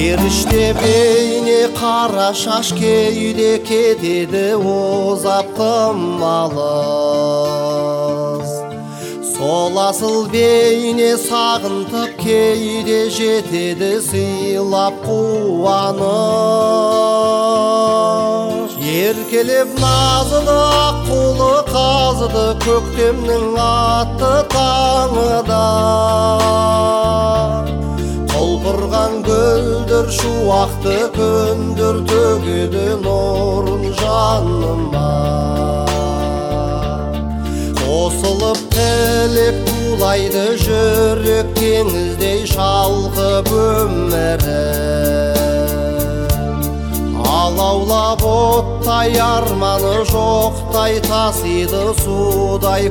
Еріште бейне қара шаш кейде кетеді озап қымалыз. Сол асыл бейне сағынтып кейде жетеді сыйлап қуаныш. Еркелеп назыды аққулы қазыды көктемнің атты таңыда. Құлпырған гүлдер шуақты күндер төгеді нұрын жаныма. Қосылып тілек тулайды жүрек теңіздей шалқып өмірім. Алаулап оттай арманы жоқтай тасиды судай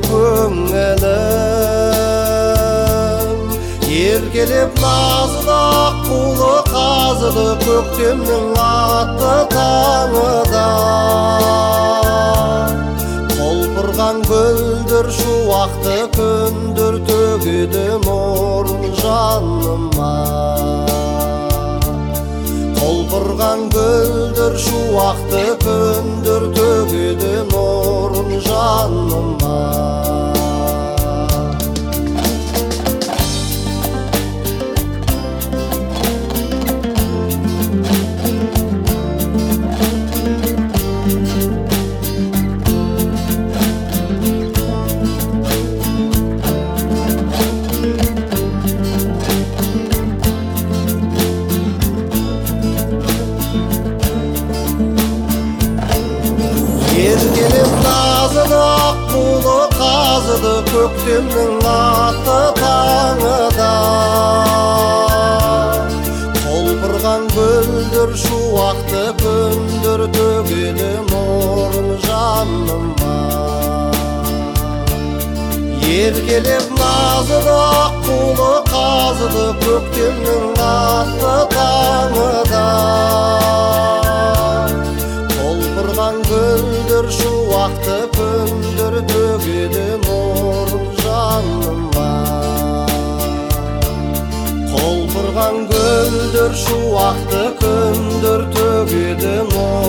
көңілім. Еркелеп назыды аққулы қазыды көктемнің атты таңыда. Құлпырған гүлдер шуақты күндер төгеді нұрын жаныма. Құлпырған гүлдер шуақты күндер төгеді нұрын жаныма. Еркелеп назыды аққулы қазыды көктемнің атты таңыда. Құлпырған гүлдер шуақты күндер төгеді нұрын жаныма. Еркелеп назыды аққулы қазыды көктемнің атты таңыда. Құлпырған гүлдер шуақты күндер төгеді нұрын жаныма. Құлпырған гүлдер шуақты күндер төгеді нұрын